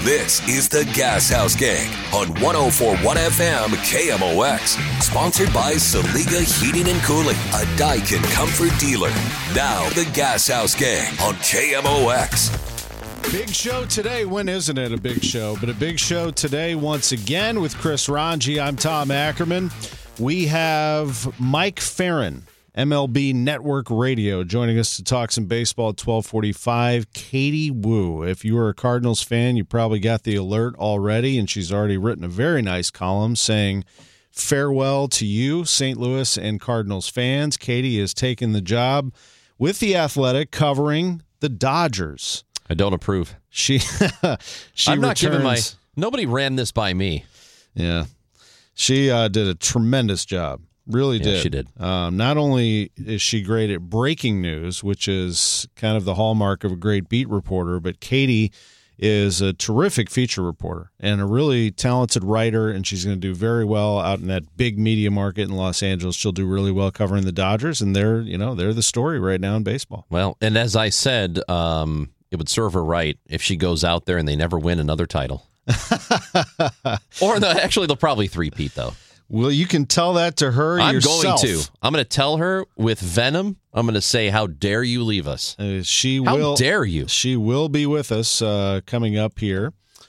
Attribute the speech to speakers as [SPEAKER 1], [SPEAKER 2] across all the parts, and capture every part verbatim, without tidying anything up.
[SPEAKER 1] This is the Gas House Gang on one oh four point one F M K M O X. Sponsored by Saliga Heating and Cooling, a Daikin comfort dealer. Now, the Gas House Gang on K M O X.
[SPEAKER 2] Big show today. When isn't it a big show? But a big show today once again with Chris Ranji. I'm Tom Ackerman. We have Mike Ferrin, M L B Network Radio, joining us to talk some baseball at twelve forty-five. Katie Woo. If you are a Cardinals fan, you probably got the alert already, and she's already written a very nice column saying farewell to you, Saint Louis and Cardinals fans. Katie has taken the job with The Athletic covering the Dodgers.
[SPEAKER 3] I don't approve.
[SPEAKER 2] She, she
[SPEAKER 3] I'm not
[SPEAKER 2] returns,
[SPEAKER 3] giving my. Nobody ran this by me.
[SPEAKER 2] Yeah, she uh, did a tremendous job. Really
[SPEAKER 3] Yeah,
[SPEAKER 2] did.
[SPEAKER 3] she did.
[SPEAKER 2] Um, not only is she great at breaking news, which is kind of the hallmark of a great beat reporter, but Katie is a terrific feature reporter and a really talented writer, and she's going to do very well out in that big media market in Los Angeles. She'll do really well covering the Dodgers, and they're, you know, they're the story right now in baseball.
[SPEAKER 3] Well, and as I said, um, it would serve her right if she goes out there and they never win another title. Or no, actually, they'll probably three-peat, though.
[SPEAKER 2] Well, you can tell that to her
[SPEAKER 3] I'm
[SPEAKER 2] yourself.
[SPEAKER 3] going to. I'm going to tell her with venom. I'm going to say, how dare you leave us?
[SPEAKER 2] Uh, she
[SPEAKER 3] how
[SPEAKER 2] will.
[SPEAKER 3] dare you?
[SPEAKER 2] She will be with us uh, coming up here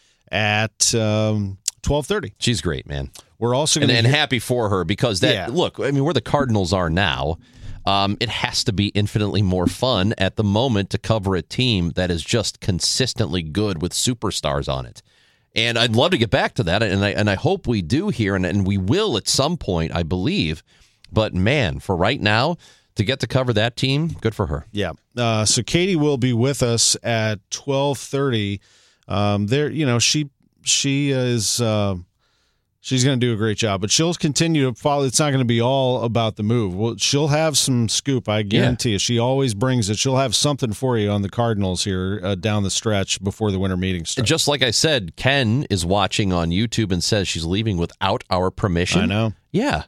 [SPEAKER 2] at um, twelve thirty.
[SPEAKER 3] She's great, man.
[SPEAKER 2] We're also going
[SPEAKER 3] and,
[SPEAKER 2] to
[SPEAKER 3] and happy for her because that.
[SPEAKER 2] Yeah.
[SPEAKER 3] Look, I mean, where the Cardinals are now, um, it has to be infinitely more fun at the moment to cover a team that is just consistently good with superstars on it. And I'd love to get back to that, and I and I hope we do here, and, and we will at some point, I believe. But, man, for right now, to get to cover that team, good for her.
[SPEAKER 2] Yeah. Uh, so Katie will be with us at twelve thirty. Um, there, you know, she she is uh, she's going to do a great job, but she'll continue to follow. It's not going to be all about the move. Well, she'll have some scoop, I guarantee yeah. you. She always brings it. She'll have something for you on the Cardinals here uh, down the stretch before the winter meetings start.
[SPEAKER 3] Just like I said, Ken is watching on YouTube and says she's leaving without our permission.
[SPEAKER 2] I know.
[SPEAKER 3] Yeah.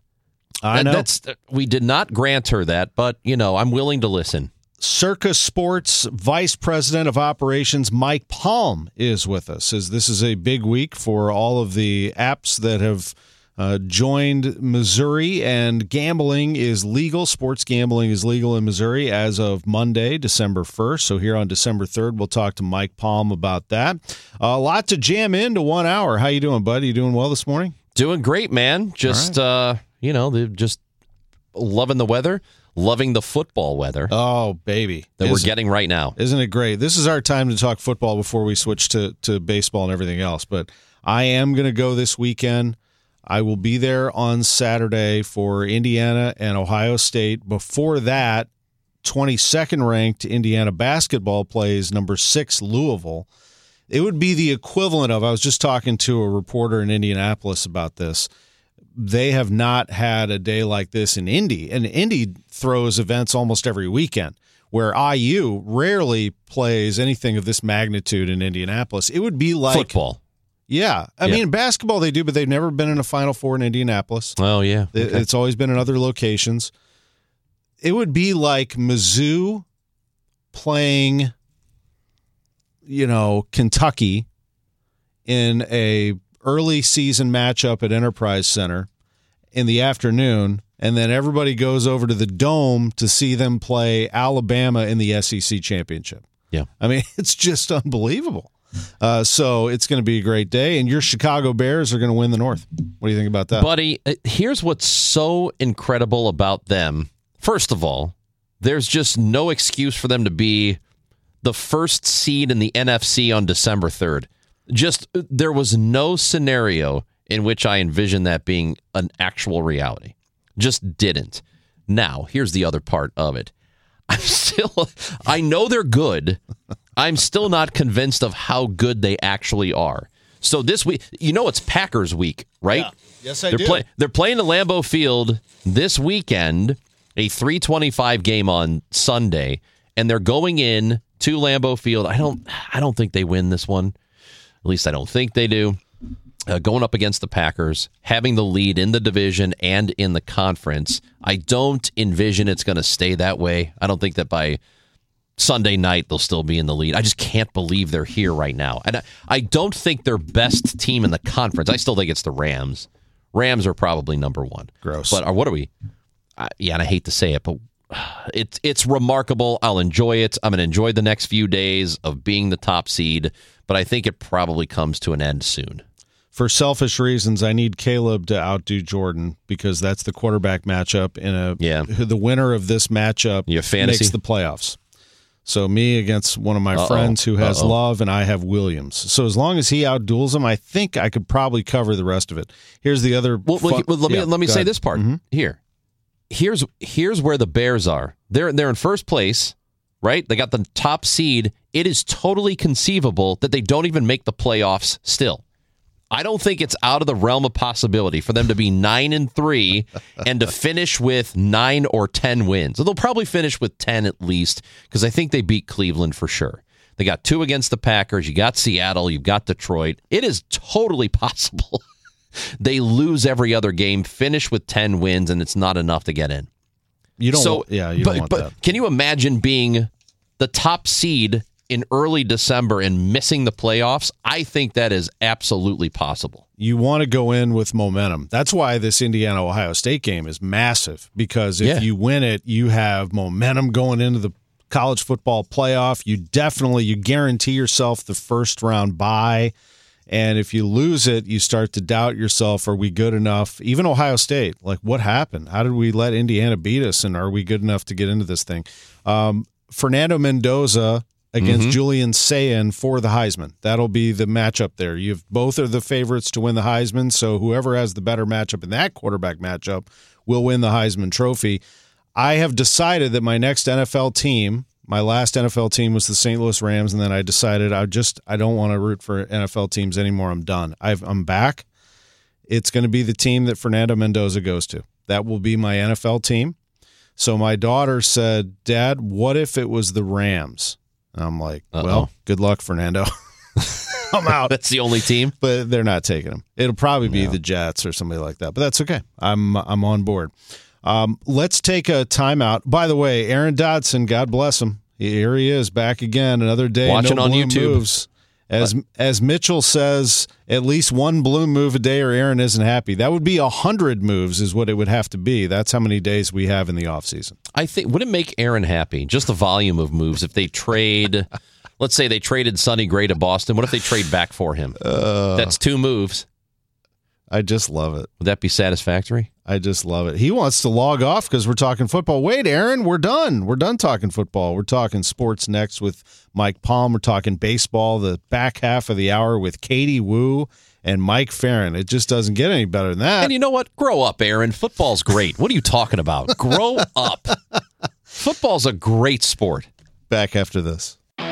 [SPEAKER 2] I know.
[SPEAKER 3] That's, we did not grant her that, but, you know, I'm willing to listen.
[SPEAKER 2] Circa Sports Vice President of Operations Mike Palm is with us, as this is a big week for all of the apps that have uh, joined Missouri, and gambling is legal. Sports gambling is legal in Missouri as of Monday, December first. So here on December third, we'll talk to Mike Palm about that. A lot to jam into one hour. How you doing, bud? You doing well this morning?
[SPEAKER 3] Doing great, man. Just, right. uh, you know, they're just loving the weather. Loving the football weather.
[SPEAKER 2] Oh, baby.
[SPEAKER 3] That
[SPEAKER 2] Isn't,
[SPEAKER 3] we're getting right now.
[SPEAKER 2] Isn't it great? This is our time to talk football before we switch to, to baseball and everything else. But I am going to go this weekend. I will be there on Saturday for Indiana and Ohio State. Before that, twenty-second ranked Indiana basketball plays number six Louisville. It would be the equivalent of, I was just talking to a reporter in Indianapolis about this. They have not had a day like this in Indy. And Indy throws events almost every weekend, where I U rarely plays anything of this magnitude in Indianapolis. It would be like
[SPEAKER 3] football.
[SPEAKER 2] Yeah. I
[SPEAKER 3] yeah.
[SPEAKER 2] mean, basketball they do, but they've never been in a Final Four in Indianapolis.
[SPEAKER 3] Oh, yeah. Okay.
[SPEAKER 2] It's always been in other locations. It would be like Mizzou playing, you know, Kentucky in a early season matchup at Enterprise Center in the afternoon, and then everybody goes over to the Dome to see them play Alabama in the S E C championship.
[SPEAKER 3] Yeah.
[SPEAKER 2] I mean, it's just unbelievable. Uh, so it's going to be a great day, and your Chicago Bears are going to win the North. What do you think about that?
[SPEAKER 3] Buddy, here's what's so incredible about them. First of all, there's just no excuse for them to be the first seed in the N F C on December third. Just, there was no scenario in which I envisioned that being an actual reality. Just didn't. Now, here's the other part of it. I'm still, I know they're good. I'm still not convinced of how good they actually are. So this week, you know it's Packers week, right?
[SPEAKER 2] Yeah. Yes, I
[SPEAKER 3] they're
[SPEAKER 2] do.
[SPEAKER 3] Play, they're playing at Lambeau Field this weekend, a three twenty-five game on Sunday, and they're going in to Lambeau Field. I don't, I don't think they win this one. At least I don't think they do. Uh, going up against the Packers, having the lead in the division and in the conference. I don't envision it's going to stay that way. I don't think that by Sunday night, they'll still be in the lead. I just can't believe they're here right now. And I, I don't think their best team in the conference. I still think it's the Rams. Rams are probably number one.
[SPEAKER 2] Gross.
[SPEAKER 3] But uh, what are we? Uh, yeah, and I hate to say it, but it's it's remarkable. I'll enjoy it. I'm going to enjoy the next few days of being the top seed, but I think it probably comes to an end soon.
[SPEAKER 2] For selfish reasons, I need Caleb to outdo Jordan because that's the quarterback matchup. In a
[SPEAKER 3] yeah.
[SPEAKER 2] The winner of this matchup
[SPEAKER 3] you have fantasy?
[SPEAKER 2] makes the playoffs. So me against one of my
[SPEAKER 3] Uh-oh.
[SPEAKER 2] friends who has
[SPEAKER 3] Uh-oh.
[SPEAKER 2] Love, and I have Williams. So as long as he outduels him, I think I could probably cover the rest of it. Here's the other.
[SPEAKER 3] Well,
[SPEAKER 2] fun-
[SPEAKER 3] well, let me
[SPEAKER 2] yeah,
[SPEAKER 3] let me
[SPEAKER 2] go
[SPEAKER 3] say
[SPEAKER 2] ahead.
[SPEAKER 3] this part
[SPEAKER 2] Mm-hmm.
[SPEAKER 3] here. Here's here's where the Bears are. They're they're in first place, right? They got the top seed. It is totally conceivable that they don't even make the playoffs still. I don't think it's out of the realm of possibility for them to be nine and three and to finish with nine or ten wins. They'll probably finish with ten at least because I think they beat Cleveland for sure. They got two against the Packers. You got Seattle. You've got Detroit. It is totally possible they lose every other game, finish with ten wins, and it's not enough to get in.
[SPEAKER 2] You don't.
[SPEAKER 3] So,
[SPEAKER 2] yeah, you
[SPEAKER 3] but,
[SPEAKER 2] don't want
[SPEAKER 3] but
[SPEAKER 2] that.
[SPEAKER 3] Can you imagine being the top seed in early December and missing the playoffs? I think that is absolutely possible.
[SPEAKER 2] You want to go in with momentum. That's why this Indiana-Ohio State game is massive, because if
[SPEAKER 3] Yeah.
[SPEAKER 2] you win it, you have momentum going into the college football playoff. You definitely, you guarantee yourself the first round bye. And if you lose it, you start to doubt yourself. Are we good enough? Even Ohio State, like what happened? How did we let Indiana beat us? And are we good enough to get into this thing? Um, Fernando Mendoza against
[SPEAKER 3] Mm-hmm.
[SPEAKER 2] Julian Sayin for the Heisman. That'll be the matchup there. You have both are the favorites to win the Heisman, so whoever has the better matchup in that quarterback matchup will win the Heisman Trophy. I have decided that my next N F L team, my last N F L team was the Saint Louis Rams, and then I decided I just I don't want to root for N F L teams anymore. I'm done. I've, I'm back. It's going to be the team that Fernando Mendoza goes to. That will be my N F L team. So my daughter said, "Dad, what if it was the Rams?" And I'm like,
[SPEAKER 3] Uh-oh.
[SPEAKER 2] well, good luck, Fernando. I'm out.
[SPEAKER 3] That's the only team.
[SPEAKER 2] But they're not taking him. It'll probably be
[SPEAKER 3] Yeah.
[SPEAKER 2] the Jets or somebody like that. But that's okay. I'm I'm on board. Um, let's take a timeout. By the way, Aaron Dodson, God bless him. Here he is back again. Another day.
[SPEAKER 3] Watching
[SPEAKER 2] no
[SPEAKER 3] on
[SPEAKER 2] bloom
[SPEAKER 3] YouTube.
[SPEAKER 2] Moves. As as Mitchell says, at least one bloom move a day or Aaron isn't happy. That would be a hundred moves is what it would have to be. That's how many days we have in the offseason.
[SPEAKER 3] I think would it make Aaron happy? Just the volume of moves. If they trade, let's say they traded Sonny Gray to Boston. What if they trade back for him?
[SPEAKER 2] Uh,
[SPEAKER 3] That's two moves.
[SPEAKER 2] I just love it.
[SPEAKER 3] Would that be satisfactory?
[SPEAKER 2] I just love it. He wants to log off because we're talking football. Wait, Aaron, we're done. We're done talking football. We're talking sports next with Mike Palm. We're talking baseball the back half of the hour with Katie Wu and Mike Farron. It just doesn't get any better than that.
[SPEAKER 3] And you know what? Grow up, Aaron. Football's great. What are you talking about? Grow up. Football's a great sport.
[SPEAKER 2] Back after this.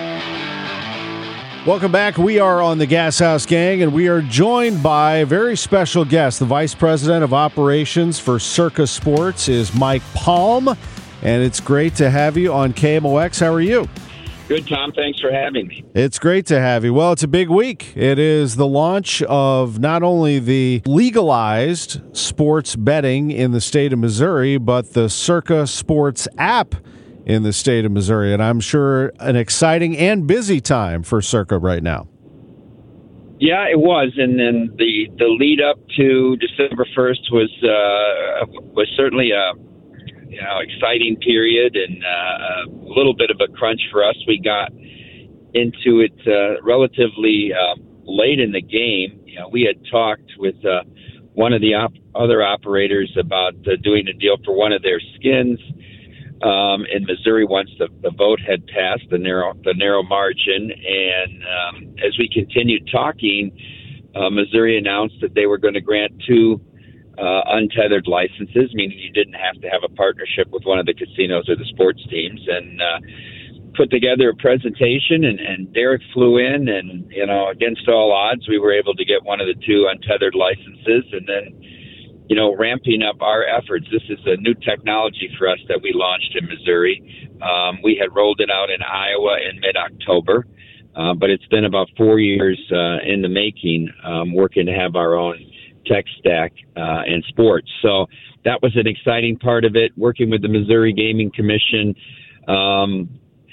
[SPEAKER 2] Welcome back. We are on the Gas House Gang, and we are joined by a very special guest. The Vice President of Operations for Circa Sports is Mike Palm, and it's great to have you on K M O X. How are you?
[SPEAKER 4] Good, Tom. Thanks for having me.
[SPEAKER 2] It's great to have you. Well, it's a big week. It is the launch of not only the legalized sports betting in the state of Missouri, but the Circa Sports app in the state of Missouri. And I'm sure an exciting and busy time for Circa right now.
[SPEAKER 4] Yeah, it was, and then the, the lead up to December first was uh, was certainly a you know exciting period and uh, a little bit of a crunch for us. We got into it uh, relatively uh, late in the game. You know, we had talked with uh, one of the op- other operators about uh, doing a deal for one of their skins. Um, in Missouri, once the, the vote had passed, the narrow the narrow margin, and um, as we continued talking, uh, Missouri announced that they were going to grant two uh, untethered licenses, meaning you didn't have to have a partnership with one of the casinos or the sports teams, and uh, put together a presentation. And, and Derek flew in, and you know, against all odds, we were able to get one of the two untethered licenses, and then. You know, ramping up our efforts. This is a new technology for us that we launched in Missouri. Um, we had rolled it out in Iowa in mid-October, uh, but it's been about four years uh, in the making, um, working to have our own tech stack uh, in sports. So that was an exciting part of it, working with the Missouri Gaming Commission. Um,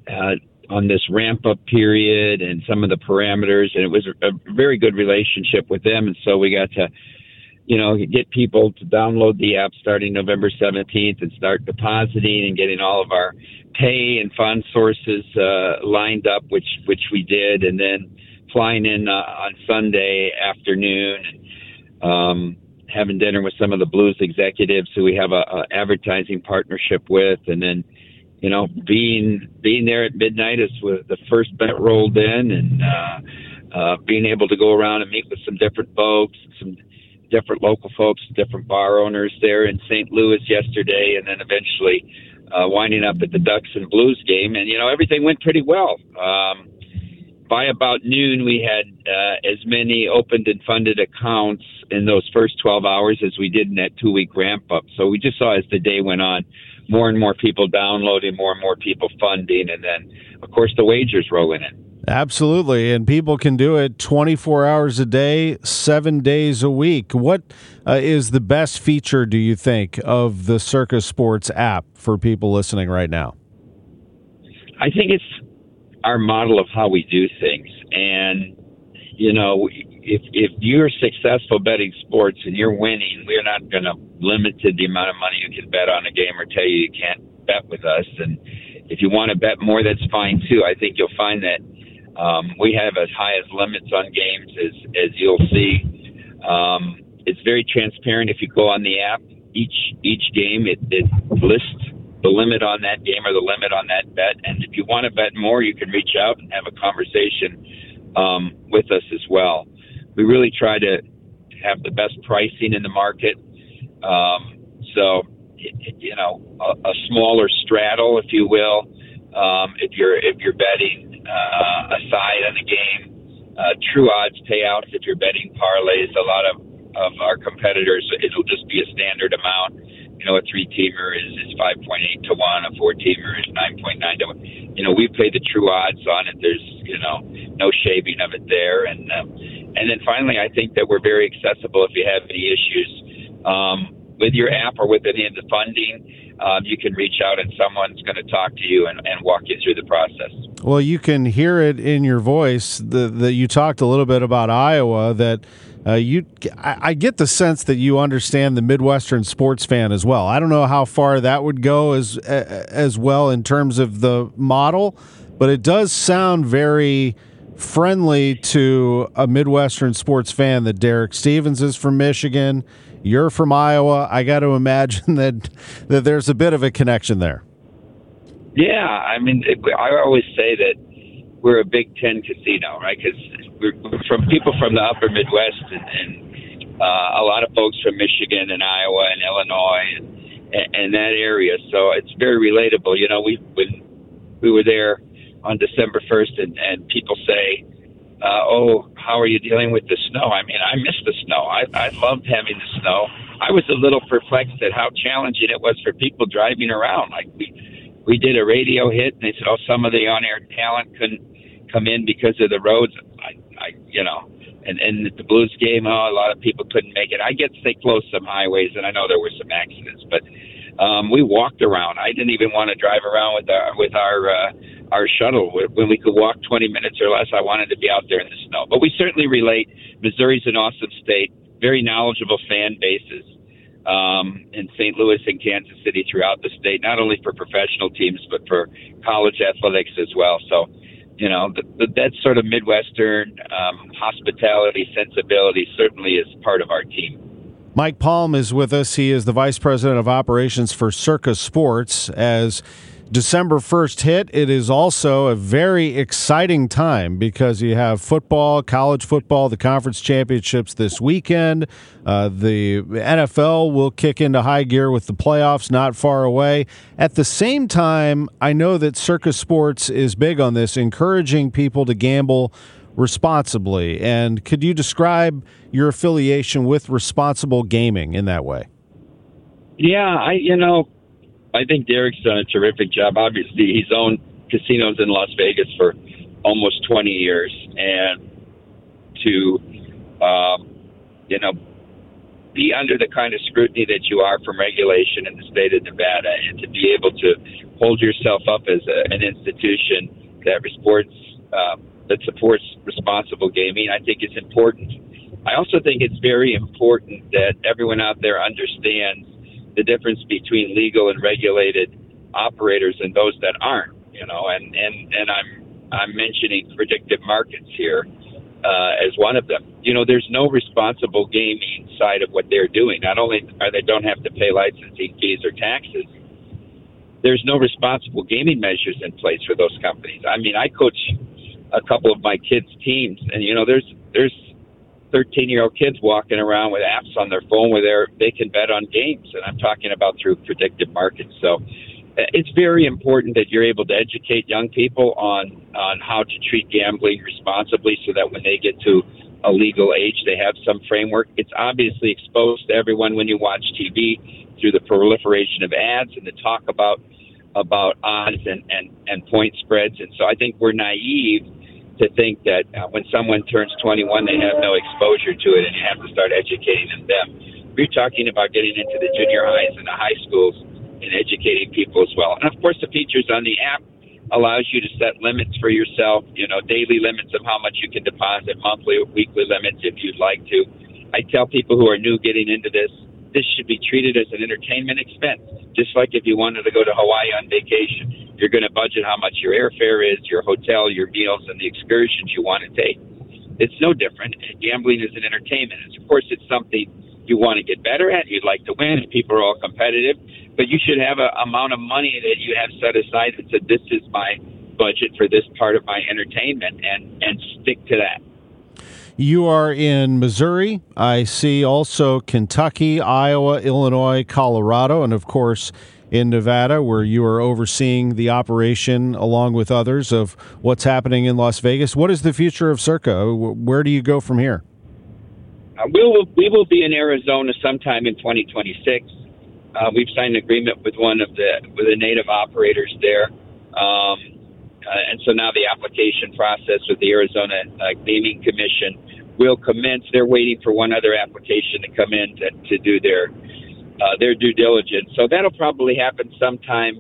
[SPEAKER 4] uh, on this ramp-up period and some of the parameters, and it was a very good relationship with them. And so we got to, you know, get people to download the app starting November seventeenth and start depositing and getting all of our pay and fund sources uh, lined up, which which we did, and then flying in uh, on Sunday afternoon, and, um, having dinner with some of the Blues executives who we have a, a advertising partnership with, and then, you know, being being there at midnight as with the first bet rolled in, and uh, uh, being able to go around and meet with some different folks, some different local folks, different bar owners there in Saint Louis yesterday, and then eventually uh, winding up at the Ducks and Blues game. And, you know, everything went pretty well. Um, by about noon, we had uh, as many opened and funded accounts in those first twelve hours as we did in that two-week ramp-up. So we just saw as the day went on, more and more people downloading, more and more people funding, and then, of course, the wagers rolling in.
[SPEAKER 2] Absolutely, and people can do it twenty-four hours a day, seven days a week. What uh, is the best feature, do you think, of the Circa Sports app for people listening right now?
[SPEAKER 4] I think it's our model of how we do things. And, you know, if if you're successful betting sports and you're winning, we're not going to limit to the amount of money you can bet on a game or tell you you can't bet with us. And if you want to bet more, that's fine, too. I think you'll find that Um, we have as high as limits on games as, as you'll see. Um, it's very transparent. If you go on the app, each each game, it, it lists the limit on that game or the limit on that bet. And if you want to bet more, you can reach out and have a conversation um, with us as well. We really try to have the best pricing in the market. Um, so, you know, a, a smaller straddle, if you will, um, if you're if you're betting Uh, a side on the game, uh, true odds payouts if you're betting parlays. A lot of, of our competitors, it'll just be a standard amount. You know, a three-teamer is, is five point eight to one, a four-teamer is nine point nine to one. You know, we play the true odds on it. There's, you know, no shaving of it there. And um, and then finally, I think that we're very accessible if you have any issues um, with your app or with any of the funding. Um, you can reach out and someone's going to talk to you and, and walk you through the process.
[SPEAKER 2] Well, you can hear it in your voice that you talked a little bit about Iowa, that uh, you, I, I get the sense that you understand the Midwestern sports fan as well. I don't know how far that would go as, as well in terms of the model, but it does sound very friendly to a Midwestern sports fan that Derek Stevens is from Michigan. You're from Iowa. I got to imagine that that there's a bit of a connection there.
[SPEAKER 4] Yeah, I mean, it, I always say that we're a Big Ten casino, right? Because we're, we're from people from the upper Midwest and, and uh, a lot of folks from Michigan and Iowa and Illinois and, and that area. So it's very relatable. You know, we when we were there on December first, and, and people say, Uh, oh, how are you dealing with the snow? I mean, I miss the snow. I, I loved having the snow. I was a little perplexed at how challenging it was for people driving around. Like we, we did a radio hit, and they said, oh, some of the on-air talent couldn't come in because of the roads. I, I you know, and, and at the Blues game, oh, a lot of people couldn't make it. I get to stay close some highways, and I know there were some accidents, but um, we walked around. I didn't even want to drive around with our with our uh, our shuttle when we could walk twenty minutes or less. I wanted to be out there in the snow. But we certainly relate. Missouri's an awesome state, very knowledgeable fan bases um, in Saint Louis and Kansas City throughout the state, not only for professional teams, but for college athletics as well. So, you know, the, the, that sort of Midwestern um, hospitality sensibility certainly is part of our team.
[SPEAKER 2] Mike Palm is with us. He is the Vice President of Operations for Circa Sports. As December first hit, it is also a very exciting time because you have football, college football, the conference championships this weekend. Uh, the N F L will kick into high gear with the playoffs not far away. At the same time, I know that Circa Sports is big on this, encouraging people to gamble responsibly. And could you describe your affiliation with responsible gaming in that way?
[SPEAKER 4] Yeah, I you know, I think Derek's done a terrific job. Obviously, he's owned casinos in Las Vegas for almost twenty years, and to um, you know be under the kind of scrutiny that you are from regulation in the state of Nevada, and to be able to hold yourself up as a, an institution that supports uh, that supports responsible gaming, I think is important. I also think it's very important that everyone out there understands the difference between legal and regulated operators and those that aren't. You know, and and and I'm I'm mentioning predictive markets here uh, as one of them. You know, there's no responsible gaming side of what they're doing. Not only are they don't have to pay licensing fees or taxes, there's no responsible gaming measures in place for those companies. I mean, I coach a couple of my kids' teams, and you know, there's there's thirteen-year-old kids walking around with apps on their phone where they they can bet on games, and I'm talking about through predictive markets. So it's very important that you're able to educate young people on on how to treat gambling responsibly, so that when they get to a legal age, they have some framework. It's obviously exposed to everyone when you watch T V through the proliferation of ads and the talk about about odds and, and, and point spreads. And so I think we're naive to think that uh, when someone turns twenty-one, they have no exposure to it, and you have to start educating them. We're talking about getting into the junior highs and the high schools and educating people as well. And of course, the features on the app allows you to set limits for yourself, you know, daily limits of how much you can deposit, monthly or weekly limits if you'd like to. I tell people who are new getting into this, this should be treated as an entertainment expense. Just like if you wanted to go to Hawaii on vacation, you're going to budget how much your airfare is, your hotel, your meals, and the excursions you want to take. It's no different. Gambling is an entertainment. And of course, it's something you want to get better at. You'd like to win, and people are all competitive. But you should have an amount of money that you have set aside that said, this is my budget for this part of my entertainment, and, and stick to that.
[SPEAKER 2] You are in Missouri. I see also Kentucky, Iowa, Illinois, Colorado, and of course in Nevada, where you are overseeing the operation along with others of what's happening in Las Vegas. What is the future of Circa? Where do you go from here?
[SPEAKER 4] Uh, we will we will be in Arizona sometime in twenty twenty-six. Uh, we've signed an agreement with one of the with the native operators there. Um, Uh, and so now the application process with the Arizona uh, Gaming Commission will commence. They're waiting for one other application to come in to, to do their uh, their due diligence. So that'll probably happen sometime,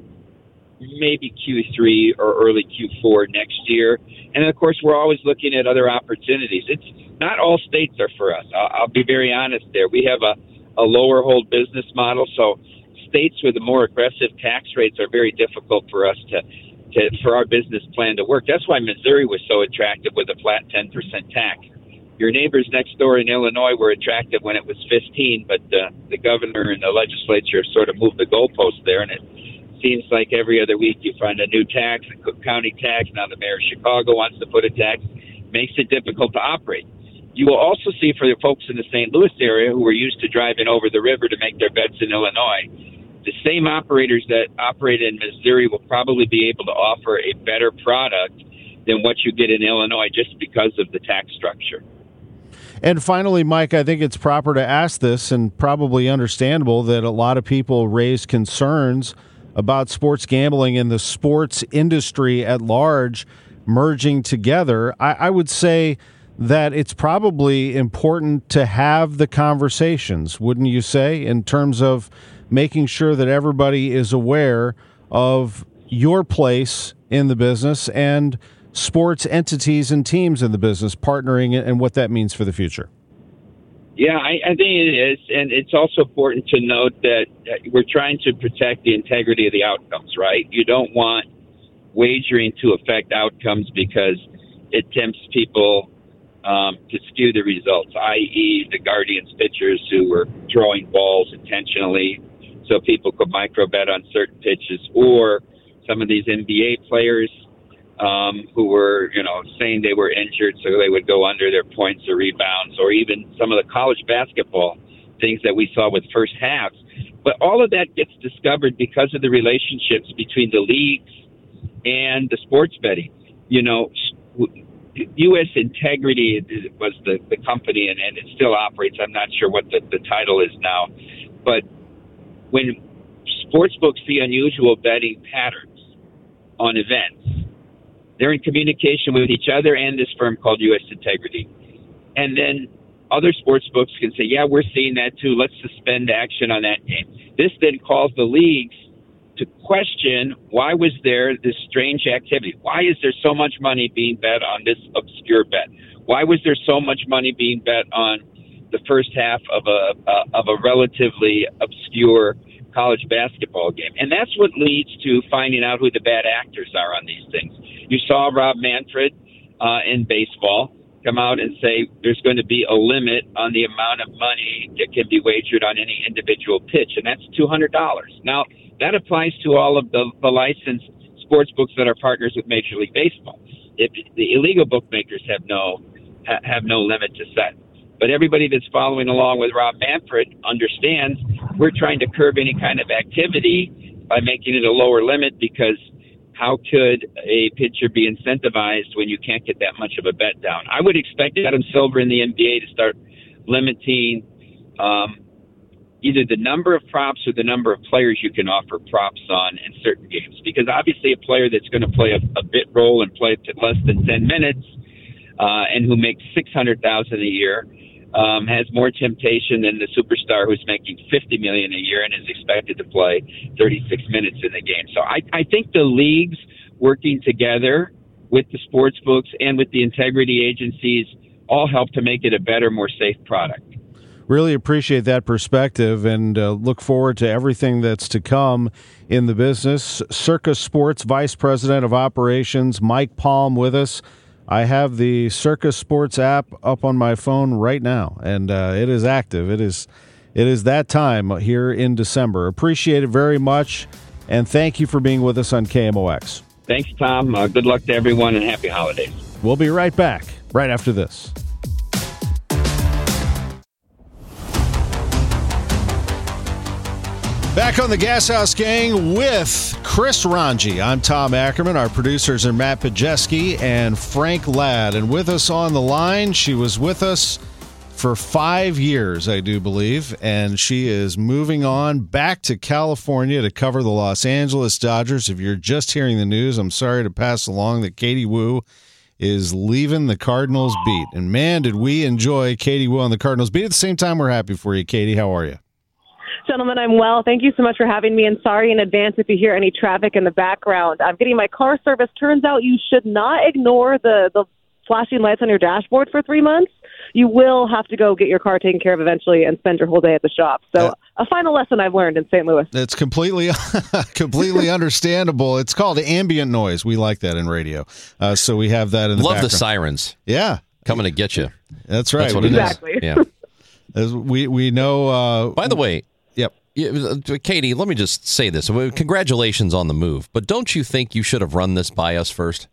[SPEAKER 4] maybe Q three or early Q four next year. And of course, we're always looking at other opportunities. It's not all states are for us. I'll, I'll be very honest there. We have a, a lower hold business model, so states with the more aggressive tax rates are very difficult for us to To, for our business plan to work. That's why Missouri was so attractive with a flat ten percent tax. Your neighbors next door in Illinois were attractive when it was fifteen, but uh, the governor and the legislature have sort of moved the goalpost there, and it seems like every other week you find a new tax, a Cook County tax. Now the mayor of Chicago wants to put a tax. Makes it difficult to operate. You will also see for the folks in the Saint Louis area who were used to driving over the river to make their bets in Illinois, the same operators that operate in Missouri will probably be able to offer a better product than what you get in Illinois just because of the tax structure.
[SPEAKER 2] And finally, Mike, I think it's proper to ask this, and probably understandable, that a lot of people raise concerns about sports gambling and the sports industry at large merging together. I, I would say that it's probably important to have the conversations, wouldn't you say, in terms of making sure that everybody is aware of your place in the business and sports entities and teams in the business partnering, and what that means for the future?
[SPEAKER 4] Yeah, I, I think it is. And it's also important to note that we're trying to protect the integrity of the outcomes, right? You don't want wagering to affect outcomes because it tempts people um, to skew the results, that is the Guardians pitchers who were throwing balls intentionally so people could micro bet on certain pitches, or some of these N B A players um, who were, you know, saying they were injured so they would go under their points or rebounds, or even some of the college basketball things that we saw with first halves. But all of that gets discovered because of the relationships between the leagues and the sports betting. You know, U S Integrity was the, the company, and, and it still operates. I'm not sure what the, the title is now. But when sportsbooks see unusual betting patterns on events, they're in communication with each other and this firm called U S Integrity. And then other sports books can say, yeah, we're seeing that too. Let's suspend action on that game. This then calls the leagues to question, why was there this strange activity? Why is there so much money being bet on this obscure bet? Why was there so much money being bet on the first half of a uh, of a relatively obscure college basketball game? And that's what leads to finding out who the bad actors are on these things. You saw Rob Manfred uh, in baseball come out and say there's going to be a limit on the amount of money that can be wagered on any individual pitch, and that's two hundred dollars. Now, that applies to all of the, the licensed sports books that are partners with Major League Baseball. If the illegal bookmakers have no ha, have no limit to set. But everybody that's following along with Rob Manfred understands we're trying to curb any kind of activity by making it a lower limit, because how could a pitcher be incentivized when you can't get that much of a bet down? I would expect Adam Silver in the N B A to start limiting um, either the number of props or the number of players you can offer props on in certain games. Because obviously a player that's going to play a, a bit role and play to less than ten minutes uh, and who makes six hundred thousand dollars a year um, has more temptation than the superstar who's making fifty million dollars a year and is expected to play thirty-six minutes in the game. So I, I think the leagues working together with the sports books and with the integrity agencies all help to make it a better, more safe product.
[SPEAKER 2] Really appreciate that perspective, and uh, look forward to everything that's to come in the business. Circa Sports Vice President of Operations, Mike Palm, with us. I have the Circa Sports app up on my phone right now, and uh, it is active. It is, it is that time here in December. Appreciate it very much, and thank you for being with us on K M O X.
[SPEAKER 4] Thanks, Tom. Uh, good luck to everyone, and happy holidays.
[SPEAKER 2] We'll be right back, right after this. Back on the Gas House Gang with Chris Ranji. I'm Tom Ackerman. Our producers are Matt Pajeski and Frank Ladd. And with us on the line, she was with us for five years, I do believe. And she is moving on back to California to cover the Los Angeles Dodgers. If you're just hearing the news, I'm sorry to pass along that Katie Woo is leaving the Cardinals beat. And man, did we enjoy Katie Woo on the Cardinals beat. At the same time, we're happy for you, Katie. How are you?
[SPEAKER 5] Gentlemen, I'm well. Thank you so much for having me, and sorry in advance if you hear any traffic in the background. I'm getting my car service. Turns out you should not ignore the, the flashing lights on your dashboard for three months. You will have to go get your car taken care of eventually and spend your whole day at the shop. So uh, a final lesson I've learned in Saint Louis.
[SPEAKER 2] It's completely completely understandable. It's called ambient noise. We like that in radio. Uh, so we have that in the
[SPEAKER 3] Love
[SPEAKER 2] background.
[SPEAKER 3] the sirens.
[SPEAKER 2] Yeah.
[SPEAKER 3] Coming to get you.
[SPEAKER 2] That's right.
[SPEAKER 3] That's what
[SPEAKER 5] exactly.
[SPEAKER 3] it is. Yeah.
[SPEAKER 2] As we, we know. Uh,
[SPEAKER 3] By the way,
[SPEAKER 2] Yep.
[SPEAKER 3] Yeah, Katie, let me just say this. Congratulations on the move, but don't you think you should have run this by us first?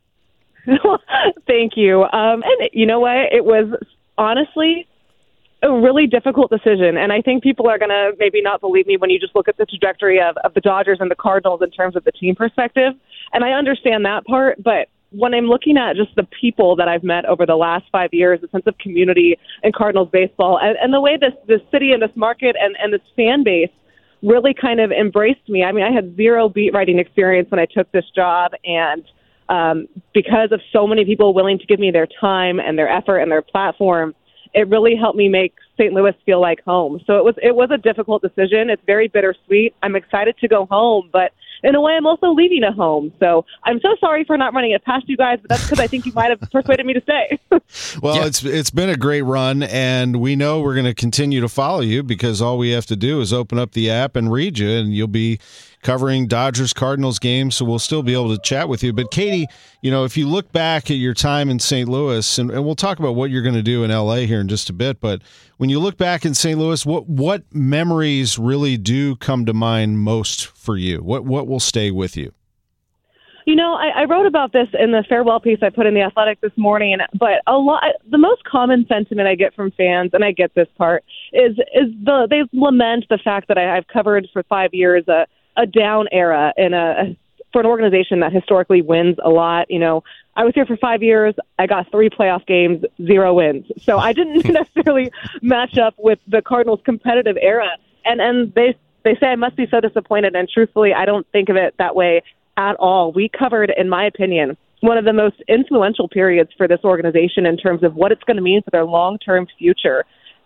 [SPEAKER 5] Thank you. Um, and you know what? It was honestly a really difficult decision, and I think people are going to maybe not believe me when you just look at the trajectory of, of the Dodgers and the Cardinals in terms of the team perspective, and I understand that part, but when I'm looking at just the people that I've met over the last five years, the sense of community in Cardinals baseball, and, and the way this, this city and this market and, and this fan base really kind of embraced me. I mean, I had zero beat writing experience when I took this job, and um, because of so many people willing to give me their time and their effort and their platform, it really helped me make Saint Louis feel like home. So it was it was a difficult decision. It's very bittersweet. I'm excited to go home, but in a way, I'm also leaving a home. So I'm so sorry for not running it past you guys, but that's because I think you might have persuaded me to stay.
[SPEAKER 2] Well,
[SPEAKER 3] yeah.
[SPEAKER 2] it's it's been a great run, and we know we're going to continue to follow you because all we have to do is open up the app and read you, and you'll be covering Dodgers Cardinals games, so we'll still be able to chat with you. But Katie, you know, if you look back at your time in Saint Louis, and, and we'll talk about what you're going to do in L A here in just a bit, but when you look back in Saint Louis, what what memories really do come to mind most for you? What what will stay with you?
[SPEAKER 5] You know, I, I wrote about this in the farewell piece I put in The Athletic this morning, but a lot, the most common sentiment I get from fans, and I get this part, is is the they lament the fact that I, I've covered for five years a, a down era in a for an organization that historically wins a lot. You know, I was here for five years. I got three playoff games, zero wins. So I didn't necessarily match up with the Cardinals' competitive era. And and they they say I must be so disappointed. And truthfully, I don't think of it that way at all. We covered, in my opinion, one of the most influential periods for this organization in terms of what it's going to mean for their long-term future.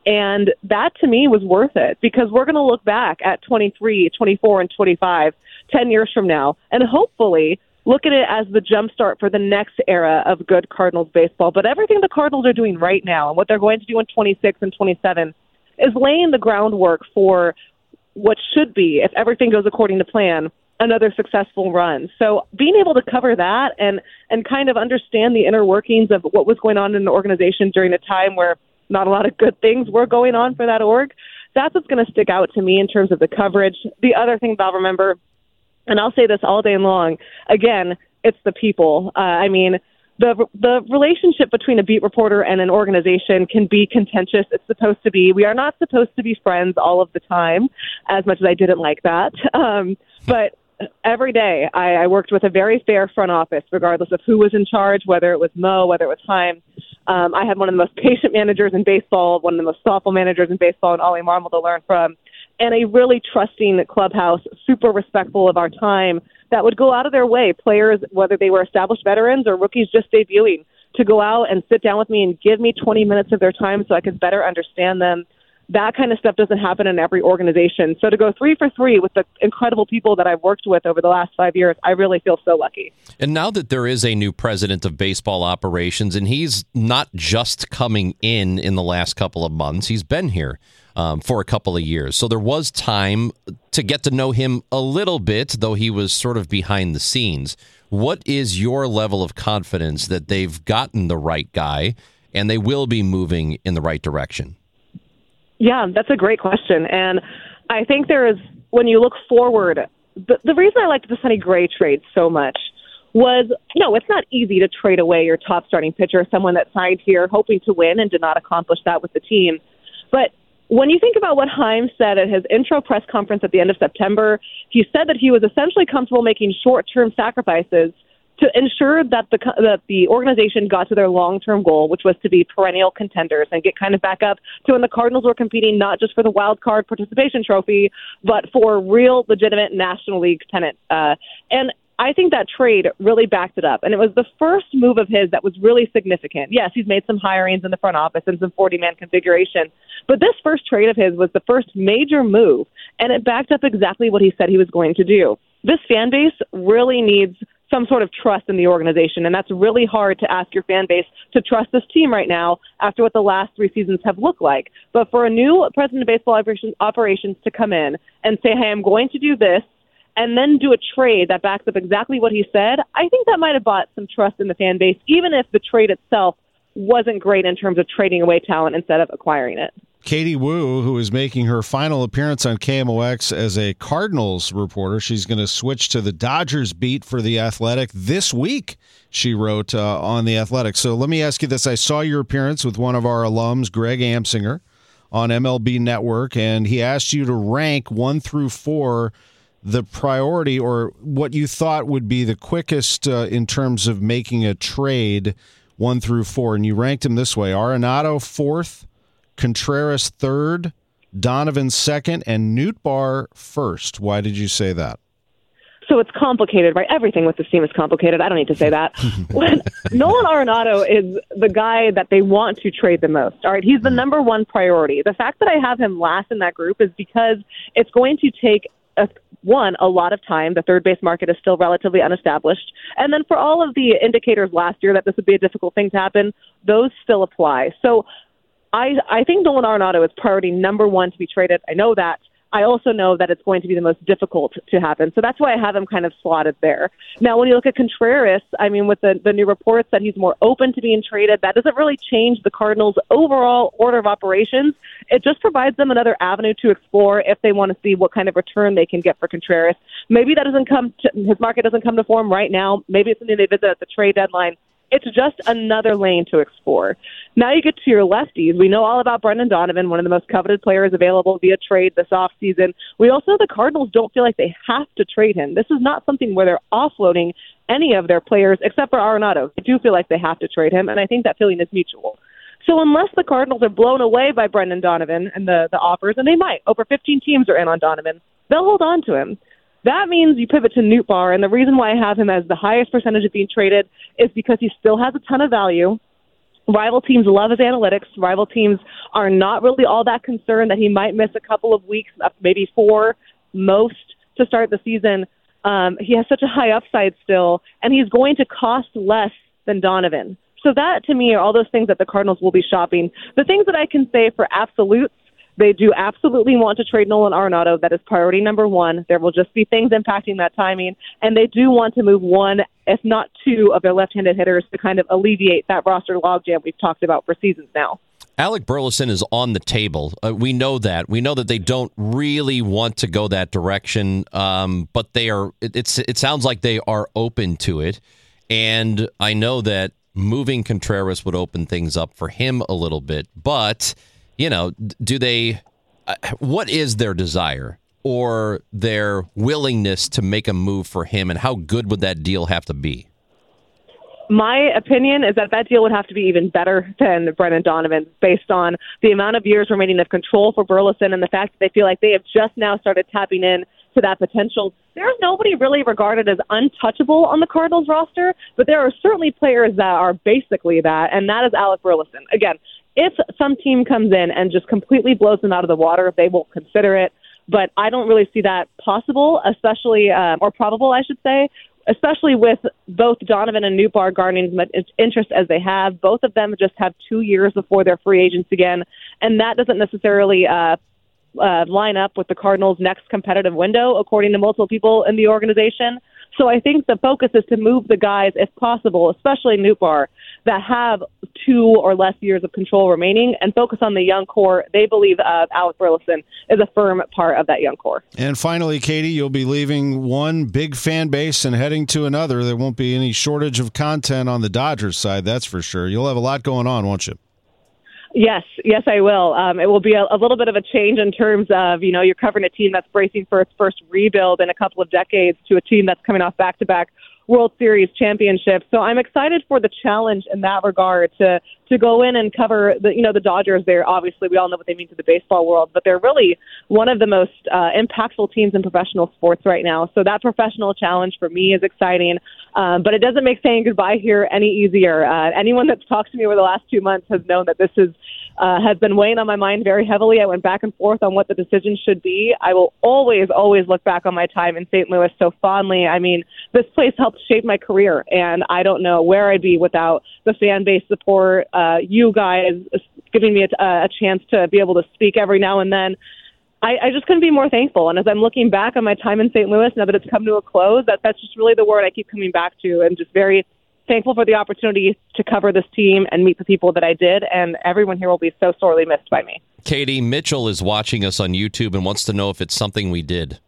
[SPEAKER 5] And that, to me, was worth it because we're going to look back at twenty-three, twenty-four, and twenty-five, ten years from now, and hopefully look at it as the jumpstart for the next era of good Cardinals baseball. But everything the Cardinals are doing right now and what they're going to do in twenty-six and twenty-seven is laying the groundwork for what should be, if everything goes according to plan, another successful run. So being able to cover that and, and kind of understand the inner workings of what was going on in the organization during a time where not a lot of good things were going on for that org, that's what's going to stick out to me in terms of the coverage. The other thing I'll remember, and I'll say this all day long, again, it's the people. Uh, I mean, the the relationship between a beat reporter and an organization can be contentious. It's supposed to be. We are not supposed to be friends all of the time, as much as I didn't like that. Um, but every day I, I worked with a very fair front office, regardless of who was in charge, whether it was Mo, whether it was Chaim. Um, I had one of the most patient managers in baseball, one of the most thoughtful managers in baseball, and Ollie Marmol to learn from, and a really trusting clubhouse, super respectful of our time, that would go out of their way, players, whether they were established veterans or rookies just debuting, to go out and sit down with me and give me twenty minutes of their time so I could better understand them. That kind of stuff doesn't happen in every organization. So to go three for three with the incredible people that I've worked with over the last five years, I really feel so lucky.
[SPEAKER 3] And now that there is a new president of baseball operations, and he's not just coming in in the last couple of months, he's been here um, for a couple of years. So there was time to get to know him a little bit, though he was sort of behind the scenes. What is your level of confidence that they've gotten the right guy and they will be moving in the right direction?
[SPEAKER 5] Yeah, that's a great question. And I think there is, when you look forward, the, the reason I liked the Sonny Gray trade so much was, you know, it's not easy to trade away your top starting pitcher, someone that signed here hoping to win and did not accomplish that with the team. But when you think about what Chaim said at his intro press conference at the end of September, he said that he was essentially comfortable making short-term sacrifices to ensure that the that the organization got to their long-term goal, which was to be perennial contenders and get kind of back up to when the Cardinals were competing not just for the wild card participation trophy, but for real, legitimate National League pennant. Uh, and I think that trade really backed it up. And it was the first move of his that was really significant. Yes, he's made some hirings in the front office and some forty-man configuration. But this first trade of his was the first major move, and it backed up exactly what he said he was going to do. This fan base really needs some sort of trust in the organization, and that's really hard to ask your fan base to trust this team right now after what the last three seasons have looked like. But for a new president of baseball operations, operations to come in and say, hey, I'm going to do this, and then do a trade that backs up exactly what he said, I think that might have bought some trust in the fan base, even if the trade itself wasn't great in terms of trading away talent instead of acquiring it.
[SPEAKER 2] Katie Woo, who is making her final appearance on K M O X as a Cardinals reporter. She's going to switch to the Dodgers beat for The Athletic this week, she wrote uh, on The Athletic. So let me ask you this. I saw your appearance with one of our alums, Greg Amsinger, on M L B Network, and he asked you to rank one through four the priority or what you thought would be the quickest uh, in terms of making a trade, one through four. And you ranked him this way: Arenado fourth, Contreras third, Donovan second, and Nootbaar first. Why did you say that?
[SPEAKER 5] So it's complicated, right? Everything with this team is complicated. I don't need to say that. When Nolan Arenado is the guy that they want to trade the most. All right, he's the number one priority. The fact that I have him last in that group is because it's going to take a, one, a lot of time. The third base market is still relatively unestablished. And then for all of the indicators last year that this would be a difficult thing to happen, those still apply. So I, I think Nolan Arenado is priority number one to be traded. I know that. I also know that it's going to be the most difficult to happen. So that's why I have him kind of slotted there. Now, when you look at Contreras, I mean, with the, the new reports that he's more open to being traded, that doesn't really change the Cardinals' overall order of operations. It just provides them another avenue to explore if they want to see what kind of return they can get for Contreras. Maybe that doesn't come to, his market doesn't come to form right now. Maybe it's something they visit at the trade deadline. It's just another lane to explore. Now you get to your lefties. We know all about Brendan Donovan, one of the most coveted players available via trade this offseason. We also know the Cardinals don't feel like they have to trade him. This is not something where they're offloading any of their players except for Arenado. They do feel like they have to trade him, and I think that feeling is mutual. So unless the Cardinals are blown away by Brendan Donovan and the, the offers, and they might, over fifteen teams are in on Donovan, they'll hold on to him. That means you pivot to Nootbaar, and the reason why I have him as the highest percentage of being traded is because he still has a ton of value. Rival teams love his analytics. Rival teams are not really all that concerned that he might miss a couple of weeks, maybe four most, to start the season. Um, he has such a high upside still, and he's going to cost less than Donovan. So that, to me, are all those things that the Cardinals will be shopping. The things that I can say for absolutes, they do absolutely want to trade Nolan Arenado. That is priority number one. There will just be things impacting that timing. And they do want to move one, if not two, of their left-handed hitters to kind of alleviate that roster logjam we've talked about for seasons now.
[SPEAKER 3] Alec Burleson is on the table. Uh, we know that. We know that they don't really want to go that direction, um, but they are. It, it's. It sounds like they are open to it. And I know that moving Contreras would open things up for him a little bit. But, you know, do they, uh, what is their desire or their willingness to make a move for him, and how good would that deal have to be?
[SPEAKER 5] My opinion is that that deal would have to be even better than Brendan Donovan's, based on the amount of years remaining of control for Burleson and the fact that they feel like they have just now started tapping in to that potential. There's nobody really regarded as untouchable on the Cardinals roster, but there are certainly players that are basically that, and that is Alec Burleson. Again, if some team comes in and just completely blows them out of the water, they will consider it, but I don't really see that possible, especially, um, or probable, I should say, especially with both Donovan and Nootbaar garnering as much interest as they have. Both of them just have two years before they're free agents again, and that doesn't necessarily uh, uh, line up with the Cardinals' next competitive window, according to multiple people in the organization. So I think the focus is to move the guys, if possible, especially Nootbaar, that have two or less years of control remaining, and focus on the young core. They believe uh, Alec Burleson is a firm part of that young core.
[SPEAKER 2] And finally, Katie, you'll be leaving one big fan base and heading to another. There won't be any shortage of content on the Dodgers side, that's for sure. You'll have a lot going on, won't you?
[SPEAKER 5] Yes, yes, I will. Um, it will be a, a little bit of a change in terms of, you know, you're covering a team that's bracing for its first rebuild in a couple of decades to a team that's coming off back-to-back World Series championships. So I'm excited for the challenge in that regard to to go in and cover the you know the Dodgers. They're obviously, we all know what they mean to the baseball world, but they're really one of the most uh, impactful teams in professional sports right now. So that professional challenge for me is exciting, um, but it doesn't make saying goodbye here any easier. Uh, anyone that's talked to me over the last two months has known that this is uh, has been weighing on my mind very heavily. I went back and forth on what the decision should be. I will always, always look back on my time in Saint Louis so fondly. I mean, this place helped shape my career, and I don't know where I'd be without the fan base support, uh, you guys giving me a, a chance to be able to speak every now and then. I, I just couldn't be more thankful. And as I'm looking back on my time in Saint Louis, now that it's come to a close, that that's just really the word I keep coming back to, and just very thankful for the opportunity to cover this team and meet the people that I did, and everyone here will be so sorely missed by me.
[SPEAKER 3] Katie, Mitchell is watching us on YouTube and wants to know if it's something we did.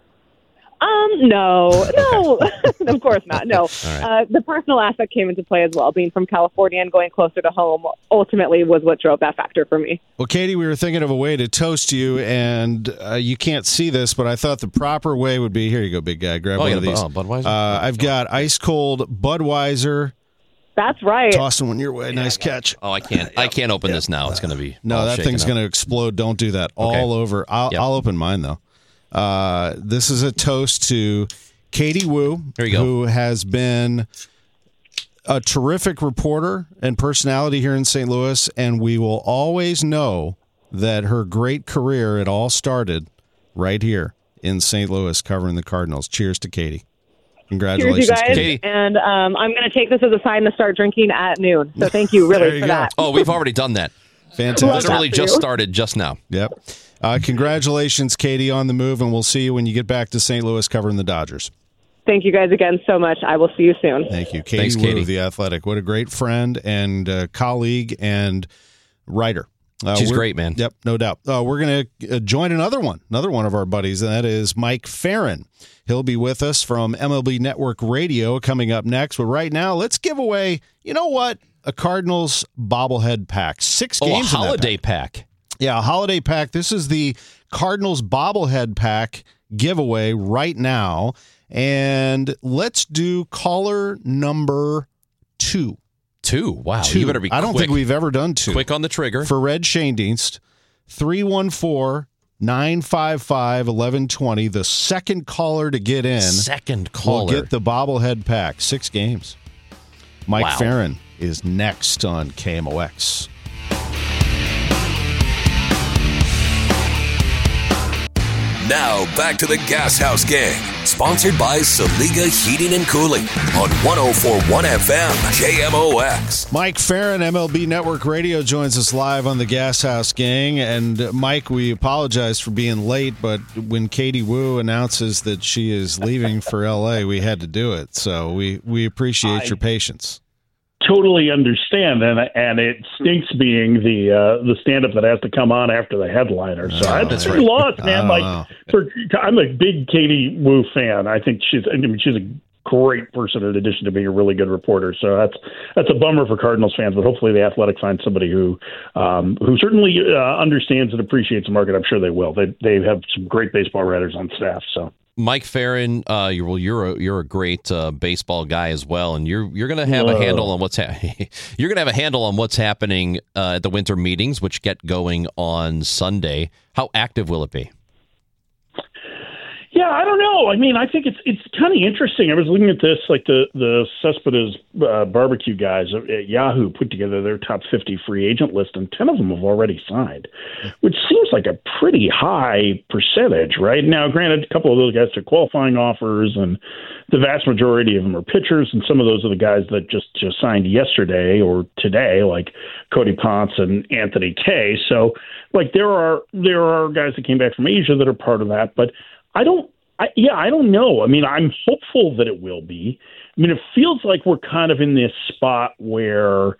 [SPEAKER 5] Um, no, no, of course not. No,
[SPEAKER 3] right.
[SPEAKER 5] uh, the personal aspect came into play as well. Being from California and going closer to home ultimately was what drove that factor for me.
[SPEAKER 2] Well, Katie, we were thinking of a way to toast you, and uh, you can't see this, but I thought the proper way would be, here you go, big guy, grab
[SPEAKER 3] Oh,
[SPEAKER 2] one
[SPEAKER 3] yeah,
[SPEAKER 2] of these.
[SPEAKER 3] oh, Budweiser?
[SPEAKER 2] Uh, I've got ice cold Budweiser.
[SPEAKER 5] That's right.
[SPEAKER 2] Tossing one your way. Nice catch.
[SPEAKER 3] Oh, I can't. I can't open this now. It's going to be
[SPEAKER 2] No,
[SPEAKER 3] all
[SPEAKER 2] that
[SPEAKER 3] shaken
[SPEAKER 2] thing's
[SPEAKER 3] up.
[SPEAKER 2] going to explode. Don't do that. All
[SPEAKER 3] Okay.
[SPEAKER 2] over. I'll,
[SPEAKER 3] Yep.
[SPEAKER 2] I'll open mine, though. Uh, this is a toast to Katie Wu,
[SPEAKER 3] Here you go.
[SPEAKER 2] who has been a terrific reporter and personality here in Saint Louis, and we will always know that her great career, it all started right here in Saint Louis covering the Cardinals. Cheers to Katie. Congratulations,
[SPEAKER 5] Cheers, you guys.
[SPEAKER 2] Katie.
[SPEAKER 3] Katie.
[SPEAKER 5] And um, I'm going to take this as a sign to start drinking at noon. So thank you really
[SPEAKER 2] There you
[SPEAKER 5] for
[SPEAKER 2] go.
[SPEAKER 5] that.
[SPEAKER 3] Oh, we've already done that.
[SPEAKER 2] Fantastic.
[SPEAKER 3] Literally
[SPEAKER 5] for
[SPEAKER 3] just
[SPEAKER 5] you.
[SPEAKER 3] started just now.
[SPEAKER 2] Yep. Uh, congratulations, Katie, on the move, and we'll see you when you get back to Saint Louis covering the Dodgers.
[SPEAKER 5] Thank you guys again so much. I will see you soon.
[SPEAKER 2] Thank you. Katie
[SPEAKER 3] Thanks,
[SPEAKER 2] Wu
[SPEAKER 3] Katie.
[SPEAKER 2] of The Athletic. What a great friend and uh, colleague and writer. Uh,
[SPEAKER 3] She's
[SPEAKER 2] we're-
[SPEAKER 3] great, man.
[SPEAKER 2] Yep, no doubt. Uh, we're going to uh, join another one, another one of our buddies, and that is Mike Farron. He'll be with us from M L B Network Radio coming up next. But right now, let's give away, you know what, a Cardinals bobblehead pack. Six
[SPEAKER 3] Oh, a
[SPEAKER 2] games in that
[SPEAKER 3] holiday
[SPEAKER 2] pack.
[SPEAKER 3] pack.
[SPEAKER 2] Yeah, a holiday pack. This is the Cardinals bobblehead pack giveaway right now. And let's do caller number two.
[SPEAKER 3] Two. Wow.
[SPEAKER 2] Two.
[SPEAKER 3] You better be
[SPEAKER 2] I don't
[SPEAKER 3] quick,
[SPEAKER 2] think we've ever done two.
[SPEAKER 3] quick on the trigger.
[SPEAKER 2] For Red Schoendienst, three one four, nine five five, one one two zero. The second caller to get in
[SPEAKER 3] Second
[SPEAKER 2] will
[SPEAKER 3] caller.
[SPEAKER 2] get the bobblehead pack. Six games. Mike
[SPEAKER 3] Wow.
[SPEAKER 2] Farron is next on K M O X.
[SPEAKER 1] Now back to the Gas House Gang, sponsored by Saliga Heating and Cooling on one oh four point one F M K M O X.
[SPEAKER 2] Mike Farron, M L B Network Radio, joins us live on the Gas House Gang. And uh, Mike, we apologize for being late, but when Katie Woo announces that she is leaving for L A, we had to do it. So we, we appreciate
[SPEAKER 6] I-
[SPEAKER 2] your patience.
[SPEAKER 6] Totally understand, and and it stinks being the uh, the stand up that has to come on after the headliner. So
[SPEAKER 2] Oh,
[SPEAKER 6] that's
[SPEAKER 2] that's
[SPEAKER 6] a
[SPEAKER 2] right.
[SPEAKER 6] loss,
[SPEAKER 2] I
[SPEAKER 6] man.
[SPEAKER 2] don't
[SPEAKER 6] Like,
[SPEAKER 2] know.
[SPEAKER 6] for, I'm a big Katie Woo fan. I think she's I mean she's a great person in addition to being a really good reporter. So that's that's a bummer for Cardinals fans. But hopefully, the Athletic finds somebody who um, who certainly uh, understands and appreciates the market. I'm sure they will. They they have some great baseball writers on staff. So.
[SPEAKER 3] Mike Farron, uh, you're, well, you're a, you're a great uh, baseball guy as well, and you're you're going to have
[SPEAKER 6] Whoa.
[SPEAKER 3] a handle on what's ha- you're going to have a handle on what's happening uh, at the winter meetings, which get going on Sunday. How active will it be?
[SPEAKER 6] Yeah, I don't know. I mean, I think it's it's kind of interesting. I was looking at this, like the the Cespedes uh, barbecue guys at Yahoo put together their top fifty free agent list, and ten of them have already signed, which seems like a pretty high percentage, right? Now, granted, a couple of those guys took qualifying offers, and the vast majority of them are pitchers, and some of those are the guys that just, just signed yesterday or today, like Cody Ponce and Anthony Kay. So, like, there are there are guys that came back from Asia that are part of that, but I don't, I, yeah, I don't know. I mean, I'm hopeful that it will be. I mean, it feels like we're kind of in this spot where,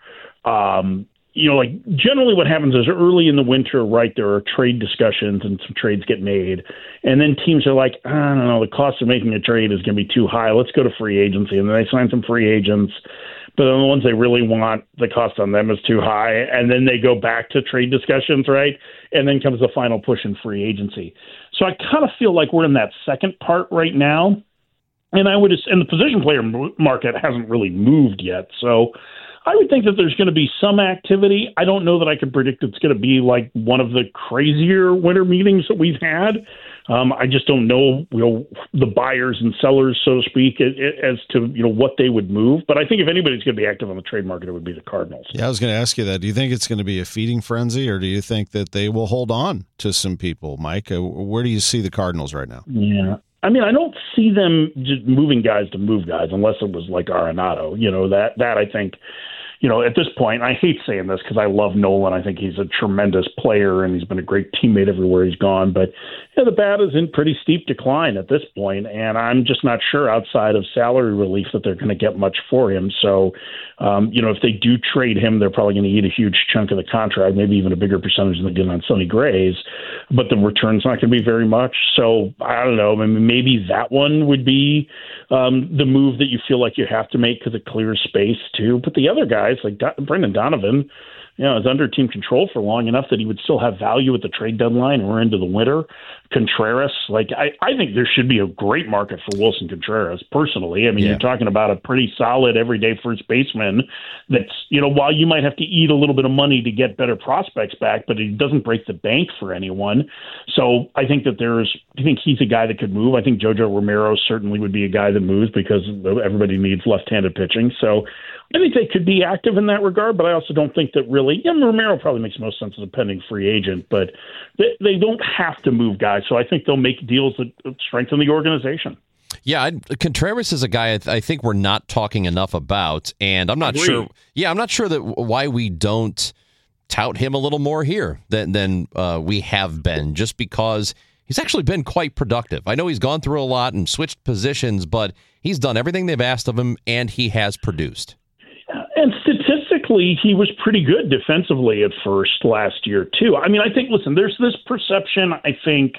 [SPEAKER 6] um, you know, like generally what happens is early in the winter, right, there are trade discussions and some trades get made. And then teams are like, I don't know, the cost of making a trade is going to be too high. Let's go to free agency. And then they sign some free agents. But then the ones they really want, the cost on them is too high. And then they go back to trade discussions, right? And then comes the final push in free agency. So I kind of feel like we're in that second part right now. And I would, and the position player market hasn't really moved yet. So I would think that there's going to be some activity. I don't know that I could predict it's going to be like one of the crazier winter meetings that we've had. Um, I just don't know, you know, the buyers and sellers, so to speak, as to, you know, what they would move. But I think if anybody's going to be active on the trade market, it would be the Cardinals.
[SPEAKER 2] Yeah, I was going to ask you that. Do you think it's going to be a feeding frenzy, or do you think that they will hold on to some people, Mike? Uh, where do you see the Cardinals right now?
[SPEAKER 6] Yeah. I mean, I don't see them just moving guys to move guys unless it was like Arenado. You know, that, that I think, you know, at this point, I hate saying this because I love Nolan. I think he's a tremendous player and he's been a great teammate everywhere he's gone. But yeah, the bat is in pretty steep decline at this point, and I'm just not sure outside of salary relief that they're going to get much for him. So, um, you know, if they do trade him, they're probably going to eat a huge chunk of the contract, maybe even a bigger percentage than they did on Sonny Gray's. But the return's not going to be very much. So I don't know. I mean, maybe that one would be um, the move that you feel like you have to make because it clears space too. But the other guys, like Do- Brendan Donovan, you know, is under team control for long enough that he would still have value at the trade deadline and we're into the winter. Contreras, like I, I think there should be a great market for Wilson Contreras personally. I mean,
[SPEAKER 2] Yeah.
[SPEAKER 6] you're talking about a pretty solid everyday first baseman that's, you know, while you might have to eat a little bit of money to get better prospects back, but it doesn't break the bank for anyone. So I think that there's, I think he's a guy that could move. I think Jojo Romero certainly would be a guy that moves because everybody needs left-handed pitching. So I think they could be active in that regard, but I also don't think that really, yeah, Romero probably makes most sense as a pending free agent, but they, they don't have to move guys. So I think they'll make deals that strengthen the organization.
[SPEAKER 3] Yeah, I, Contreras is a guy I, th- I think we're not talking enough about, and I'm not
[SPEAKER 6] Agreed.
[SPEAKER 3] sure. Yeah, I'm not sure that why we don't tout him a little more here than than uh, we have been, just because he's actually been quite productive. I know he's gone through a lot and switched positions, but he's done everything they've asked of him, and he has produced.
[SPEAKER 6] And statistically, he was pretty good defensively at first last year, too. I mean, I think, listen, there's this perception, I think,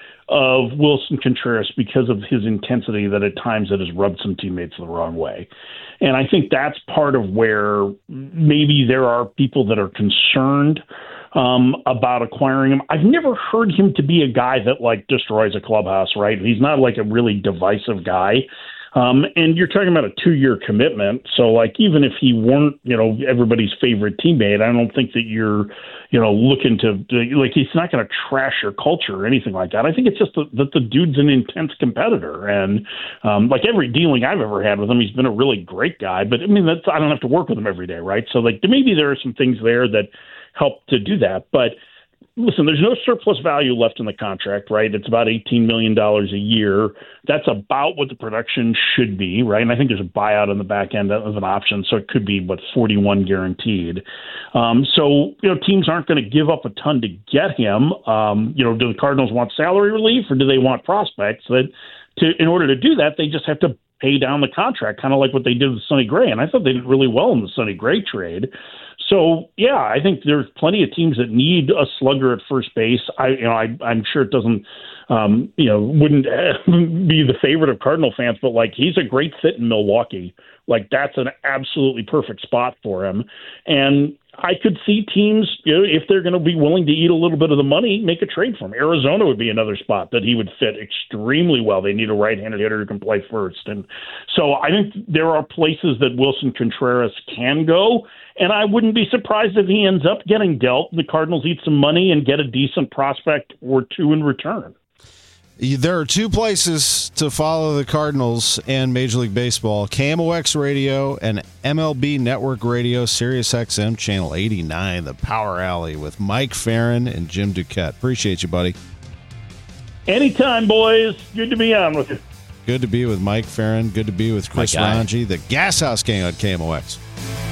[SPEAKER 6] of Wilson Contreras because of his intensity that at times it has rubbed some teammates the wrong way. And I think that's part of where maybe there are people that are concerned um, about acquiring him. I've never heard him to be a guy that, like, destroys a clubhouse, right? He's not, like, a really divisive guy. Um, and you're talking about a two-year commitment. So, like, even if he weren't, you know, everybody's favorite teammate, I don't think that you're, you know, looking to, like, he's not going to trash your culture or anything like that. I think it's just that the, the dude's an intense competitor. And, um, like, every dealing I've ever had with him, he's been a really great guy. But, I mean, that's, I don't have to work with him every day, right? So, like, maybe there are some things there that help to do that. But, listen, there's no surplus value left in the contract, right? It's about eighteen million dollars a year. That's about what the production should be, right? And I think there's a buyout on the back end of an option, so it could be, what, forty-one guaranteed. Um, so, you know, teams aren't going to give up a ton to get him. Um, you know, do the Cardinals want salary relief, or do they want prospects? That to in order to do that, they just have to pay down the contract, kind of like what they did with Sonny Gray. And I thought they did really well in the Sonny Gray trade. So, yeah, I think there's plenty of teams that need a slugger at first base. I, you know, I, I'm sure it doesn't, um, you know, wouldn't be the favorite of Cardinal fans, but, like, he's a great fit in Milwaukee. Like, that's an absolutely perfect spot for him. And I could see teams, you know, if they're going to be willing to eat a little bit of the money, make a trade for him. Arizona would be another spot that he would fit extremely well. They need a right-handed hitter who can play first. And so I think there are places that Wilson Contreras can go, and I wouldn't be surprised if he ends up getting dealt. The Cardinals eat some money and get a decent prospect or two in return.
[SPEAKER 2] There are two places to follow the Cardinals and Major League Baseball: K M O X Radio and M L B Network Radio, Sirius X M Channel eighty-nine, the Power Alley with Mike Farron and Jim Duquette. Appreciate you, buddy.
[SPEAKER 6] Anytime, boys. Good to be on with you.
[SPEAKER 2] Good to be with Mike Farron. Good to be with Chris Ranji, the Gas House Gang on K M O X.